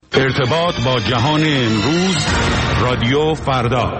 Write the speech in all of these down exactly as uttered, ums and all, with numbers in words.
ارتباط با جهان امروز، رادیو فردا.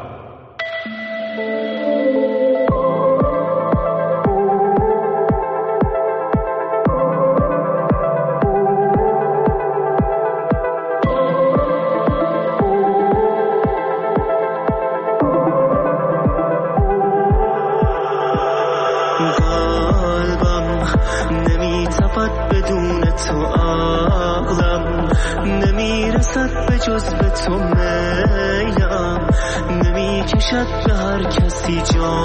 به هر کسی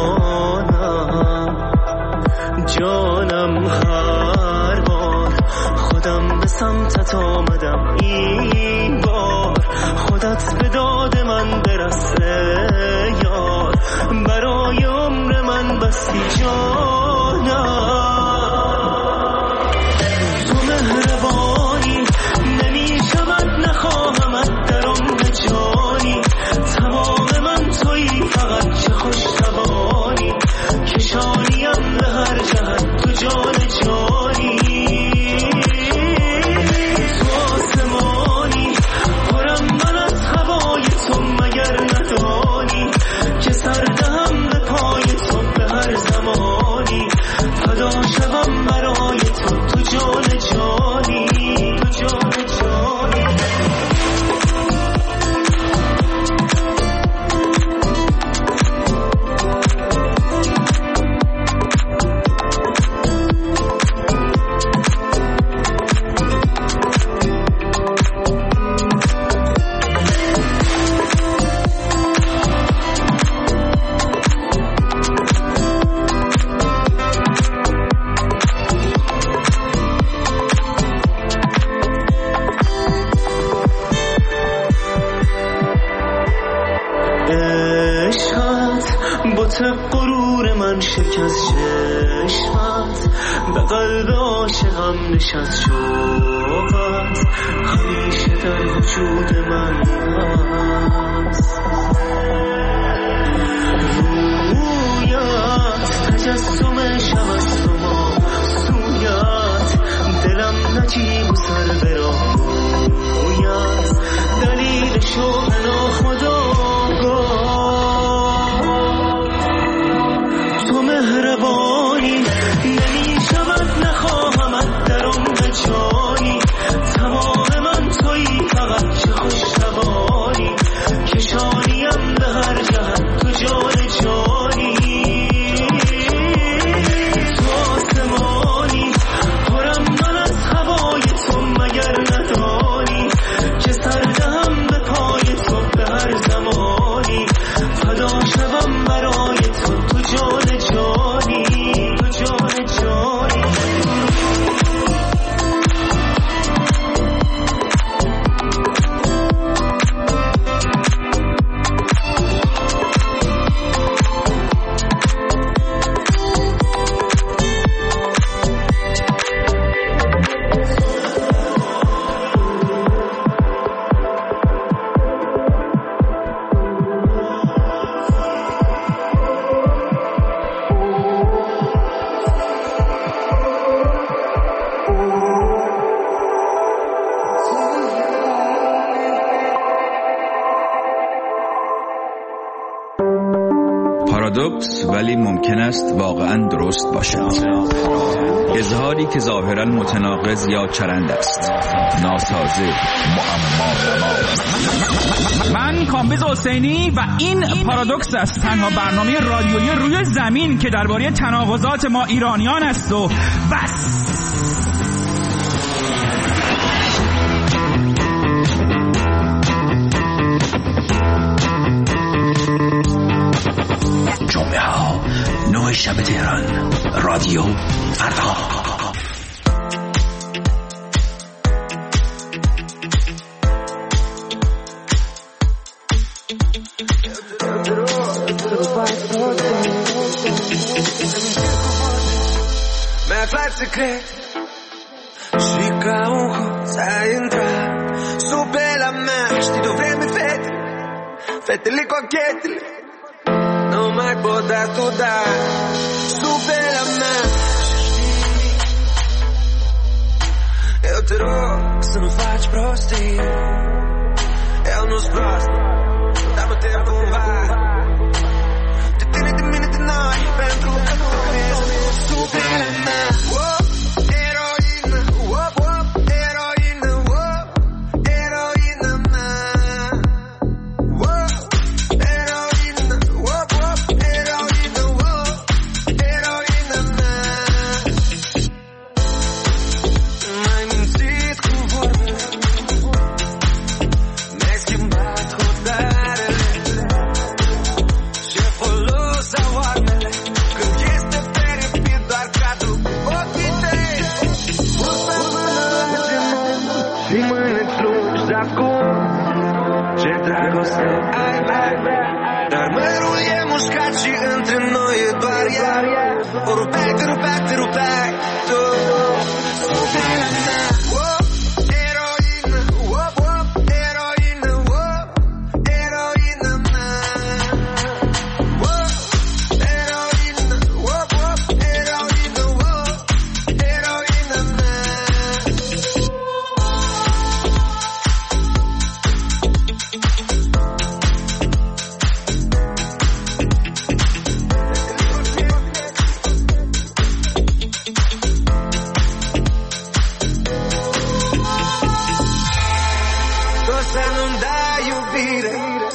جانم جانم هر بار خودم به سمتت آمدم، این بار خودت به داد من برسه یار، برای عمر من بستی جانم. تو مهربانی نمی شود نخواهمت درم به جانی، تمام من تویی فقط چه خوش توانی، کشانیم به هر جهت تو جان جانی. تو آسمانی پرم من از هوای تو مگر ندانی، که سردهم به پای تو به هر زمانی، فدا شوم برای تو تو جان جانی، تو جان جانی. غرور من شکست چشمت، به قلب عاشقم نشست شوقت، همیشه در وجود من هست. رویت تجسم شب است و ما سویت، دلم نجیب و سر براه رویت، دلیل شوق ناخودآگاه. مهربانی نمی شود نخواهمت درم به جانی، تمام من تویی فقط چه خوش توانی، کشانیم به هر جهت تو جان جانی. تو آسمانی پرم من از هوای تو مگر ندانی، که سردهم به پای تو به هر زمانی، فدا شوم برای تو تو جان جانی، تو جان جانی. پارادوکس ولی ممکن است واقعا درست باشد. اظهاری که ظاهرا متناقض یا چرند است، ناسازه، معما. من کامبیز حسینی و این پارادوکس است، تنها برنامه رادیویی روی زمین که درباره تناقضات ما ایرانیان است و بس. جمعه ها نه شب تهران، رادیو فردا. Me faccio credere, scicca un po', sai entrare, su per la merda, ti dovremmo fette, fette le cocchiette, non mai potuto dare, su per la merda, eu te rogo, se non faccio prostii, eu nu-s prost, dar nu te cumva. De tine, de mine, de noi, pentru că nu ești sufletul meu. Eroină, wop, wop, eroină, wop, eroină mea. Wop, eroină, wop, wop, eroină, wop, eroină mea. M-ai mințit cu vorbe, mi-ai schimbat hotarele. Ce folos au armele când este fericit doar cadru cu ochii tăi. Pus pe mână la genunchi și mâini lungi de acum. Ce dragoste ai mea, dar mărul e mușcat și între noi e doar ea. O rupeai, te rupeai, te rupeai tu. Sufletul meu. Wop, eroină, wop, wop, eroină, wop, eroină mea. Wop, eroină, wop, wop, eroină, wop, eroină mea. Tu să nu-mi dai iubire,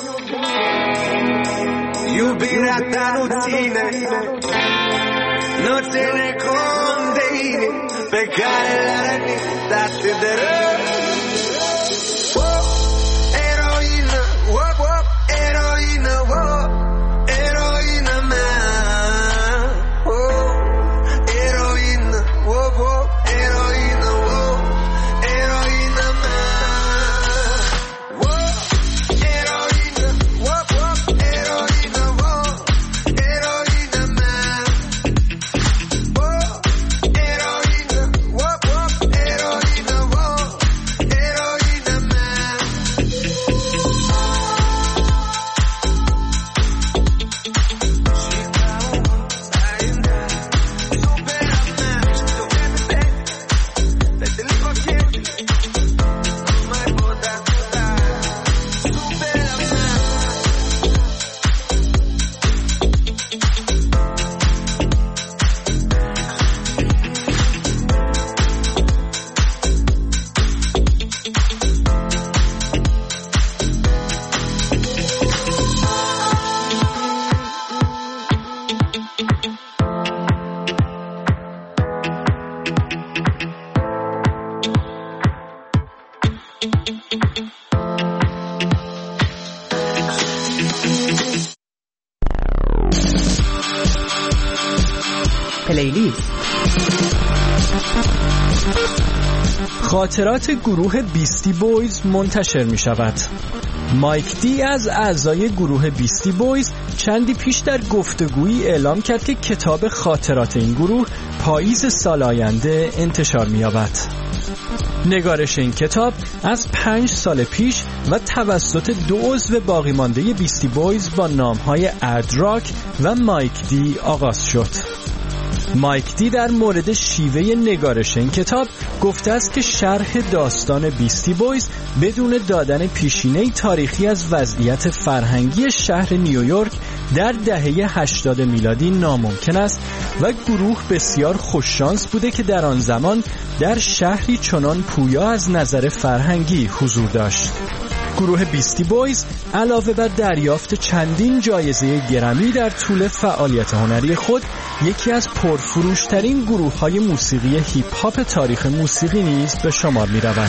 iubirea ta nu ține, nu ține cont de inimi pe care le-a rănit atât de rău. Wop, eroină, wop, wop, eroină, wop, eroină mea. Wop, eroină, wop, wop, eroină, wop, eroină mea. Wop, eroină, wop, wop, eroină, wop, eroină mea. Wop, eroină, wop, wop, eroină, wop, eroină mea. Și ca un hoț ai intrat, supera mea. Știu că te pleci, fetele cochete, nu mai pot asculta. Supera mea. پلیلیست خاطرات گروه بیستی بویز منتشر می شود. مایک دی از اعضای گروه بیستی بویز چندی پیش در گفتگویی اعلام کرد که کتاب خاطرات این گروه پاییز سال آینده انتشار می یابد. نگارش این کتاب از پنج سال پیش و توسط دو عضو باقی مانده بیستی بویز با نامهای ادراک و مایک دی آغاز شد. مایک دی در مورد شیوه نگارش این کتاب گفته است که شرح داستان بیستی بویز بدون دادن پیشینه تاریخی از وضعیت فرهنگی شهر نیویورک در دهه هشتاد میلادی ناممکن است و گروه بسیار خوششانس بوده که در آن زمان در شهری چنان پویا از نظر فرهنگی حضور داشت. گروه بیستی بویز علاوه بر دریافت چندین جایزه گرمی در طول فعالیت هنری خود یکی از پرفروشترین گروه‌های موسیقی هیپ هاپ تاریخ موسیقی نیز به شمار می‌رود.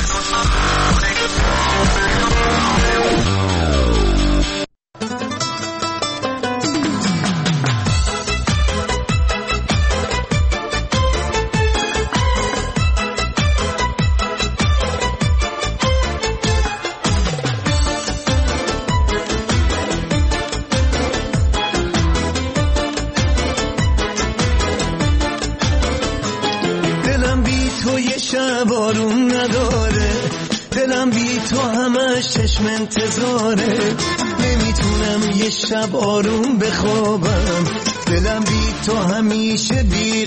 آروم نداره، دلم بی تو همش چشم انتظاره، نمیتونم یه شب آروم بخوابم، دلم بی تو همیشه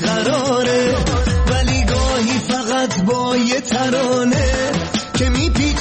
بیقراره، ولی گاهی فقط با یه ترانه که میپیچه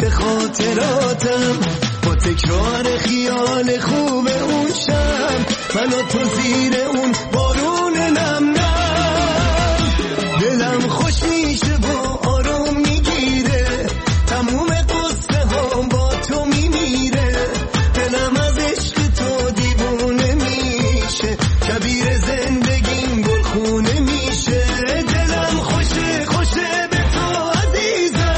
میشه خاطراتم با تکرار خیال خوب اون شب من و تو زیر اون بارون نم نم دلم خوش میشه و آروم میگیره تموم قصه ها با تو میمیره دلم از عشق تو دیوونه میشه کبیر زندگیم گلخونه میشه دلم خوشه خوشه به تو عزیزم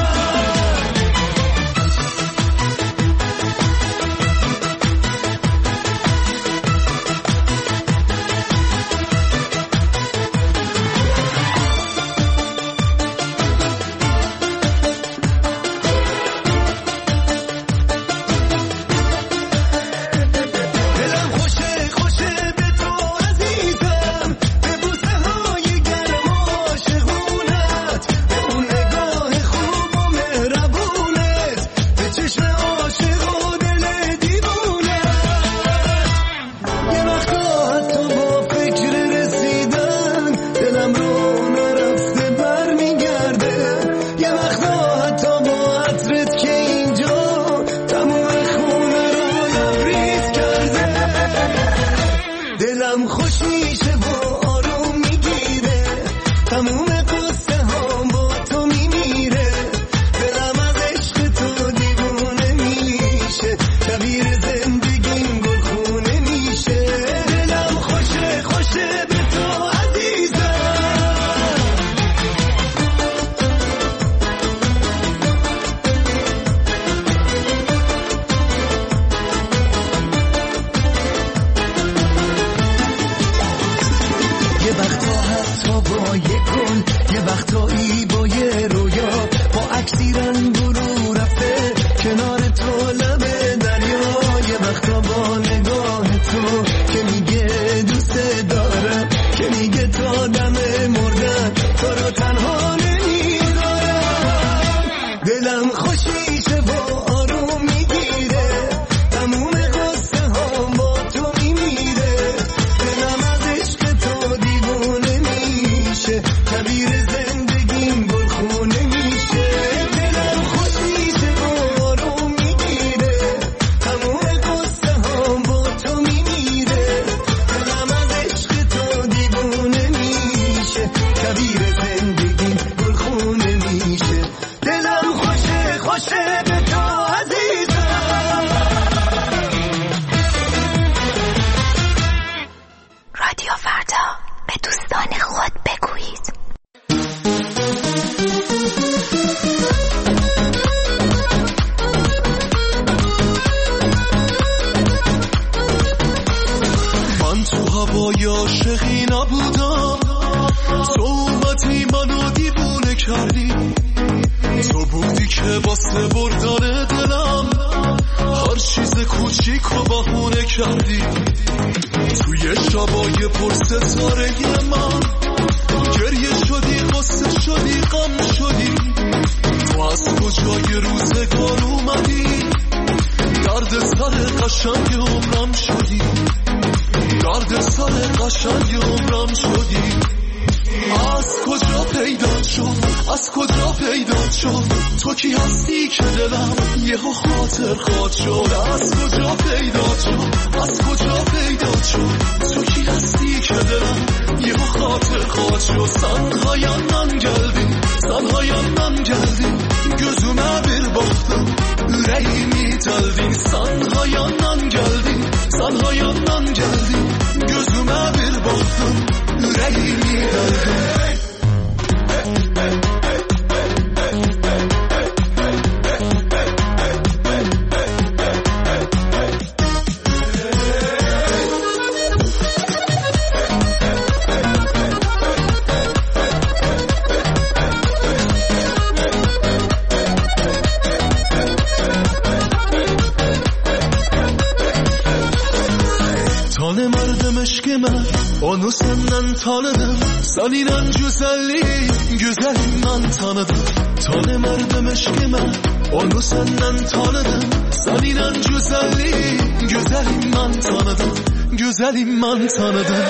Onu senden tanıdım, saninden güzelliğin, güzelim ben tanıdım. Tanımardım eşkime, onu senden tanıdım, saninden güzelliğin, güzelim ben tanıdım, güzelim ben tanıdım.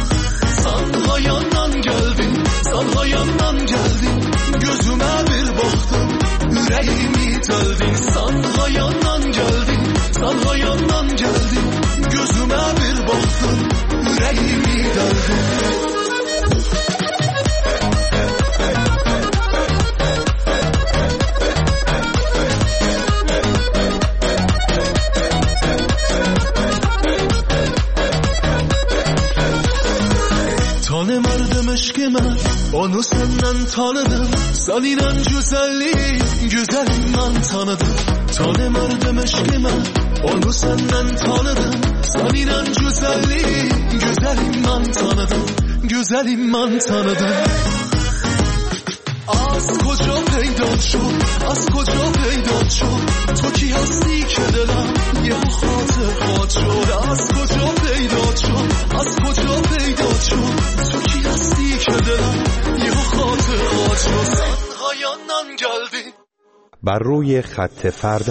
Sen hayandan geldin, sen hayandan geldin, gözüme bir baktım, yüreğimi geldin, sana yandan geldin, sana yandan geldin. Gözüme bir baktın, yüreğimi deldin. Tanımardım aşkımı, onu senden tanıdım. Seninle güzelliği, güzelinden tanıdım. Tanımardım aşkımı, onu senden tanıdım. Seninle güzelliği, güzelinden tanıdım. Güzelinden tanıdım. Az کجا پیدا شد از کجا پیدا شد تو کی هستی که دلم یه خاطر خاط شد از کجا پیدا شد از کجا پیدا شد تو کی هستی که دلم یه خاطر خاط شد سنها yandan geldi. بر روی خط فردا.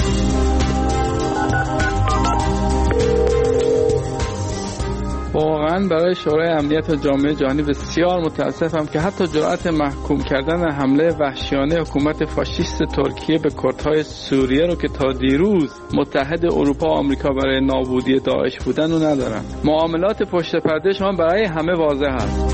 واقعا برای شورای امنیت و جامعه جهانی بسیار متاسفم که حتی جرأت محکوم کردن حمله وحشیانه حکومت فاشیست ترکیه به کردهای سوریه رو که تا دیروز متحد اروپا و آمریکا برای نابودی داعش بودن رو ندارن. معاملات پشت پرده شما برای همه واضح هست.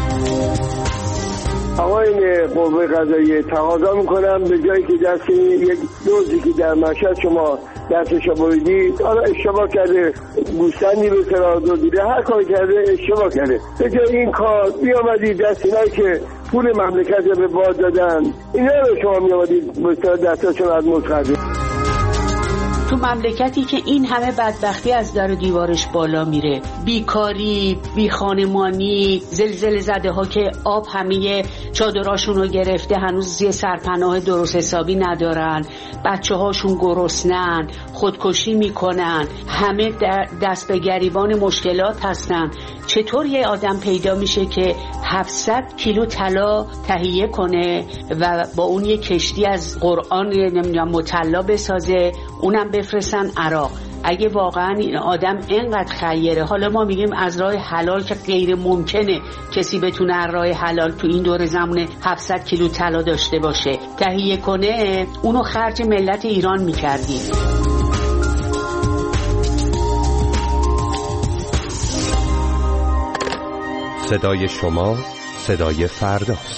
آقای قوه قضاییه تقاضا میکنم به جایی که دست یک دوزی که در مشهد شما دستش بریدید، حالا اشتباه کرده، گوسفندی به سراغ دزدیده، هر کاری کرده اشتباه کرده، به جای این کار بیامدید دست اینایی که پول مملکت به باد دادن اینا رو شما میامدید به سراغ دستاشون از متقدم. تو مملکتی که این همه بدبختی از در و دیوارش بالا میره، بیکاری، بیخانمانی، زلزله زده ها که آب همه چادراشون رو گرفته هنوز یه سرپناه درست حسابی ندارن، بچه هاشون گرسنن، خودکشی میکنن، همه دست به گریبان مشکلات هستن. چطور یه آدم پیدا میشه که هفتصد کیلو طلا تهیه کنه و با اون یه کشتی از قرآن نمیدونم مطلع بسازه، اونم بفرستن عراق؟ اگه واقعا این آدم اینقدر خیره، حالا ما میگیم از راه حلال که غیر ممکنه کسی بتونه از راه حلال تو این دور زمان هفتصد کیلو طلا داشته باشه، تهیه کنه، اونو خرج ملت ایران میکردیم. صدای شما صدای فرداست.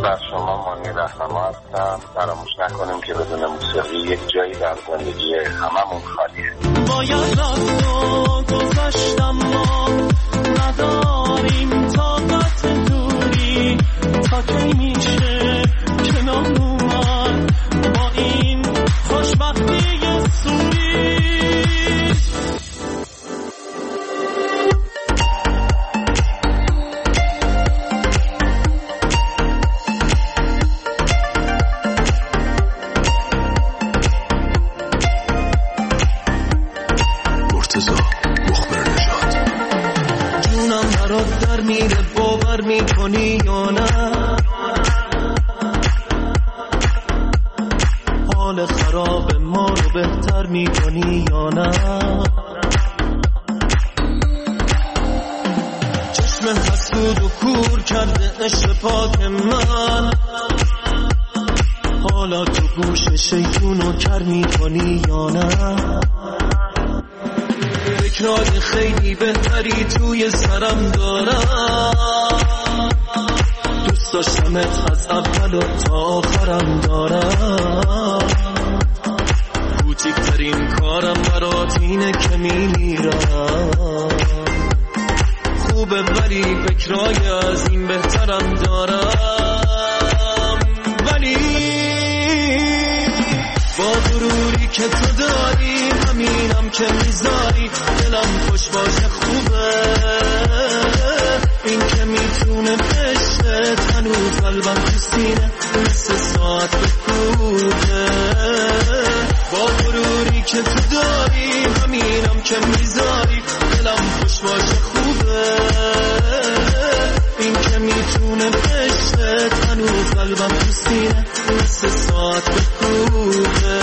از شما مانی رهنما هستم. فراموش نکنیم که بدون موسیقی یک جایی در زندگی هممون خالیه. باید رفت و گذاشتم ما نداریم طاقت دوری تا کی میشه کنار اومد با این خوشبختی سوری. میره باور میکنی یا نه؟ حال خراب ما رو بهتر میکنی یا نه؟ چشم حسود و کور کرده عشق پاک من، حالا تو گوش شیطونو کر میکنی یا نه؟ فکرای خیلی بهتری توی سرم دارم، دوست داشتمت از اول و تا آخرم دارم، کوچکترین کارم برات اینه که میمیرم. خوبه ولی فکرای از این بهترم دارم، ولی با غروری که تو داری همینم که میذاری دلم خوش باشه خوبه. این که میتونه بشت هنوز قلبم تو سینه مثل ساعت بکوبه. با غروری که تو داری همینم که میذاری دلم خوش باشه خوبه. این که میتونه بشت هنوز قلبم تو سینه مثل ساعت بکوبه.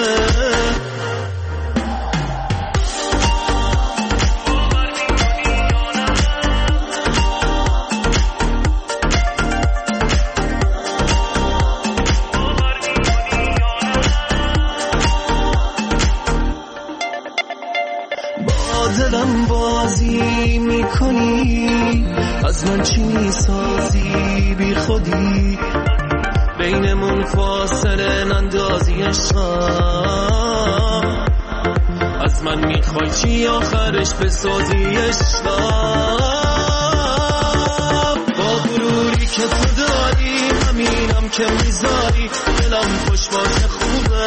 دلم بازی میکنی، از من چی میسازی بی خودی، بینمون فاصله نندازی عشقم. از من میخوای چی آخرش بسازی عشقم. با غروری که تو داری همینم که میذاری دلم خوش باشه خوبه.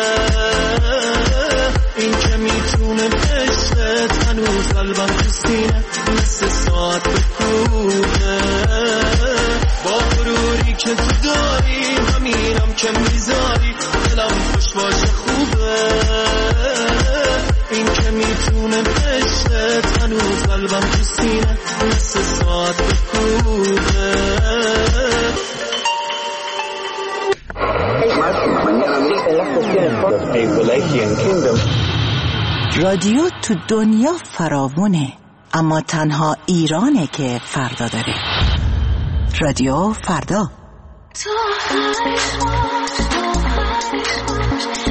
این که میتونه بشت هنوز قلبم تو سینه مثل ساعت بکوبه. با غروری که تو داری همینم که میذاری دلم خوش باشه خوبه. این که میتونه بشت هنوز قلبم تو سینه مثل ساعت بکوبه. رادیو تو دنیا فراوونه، اما تنها ایرانه که فردا داره. رادیو فردا.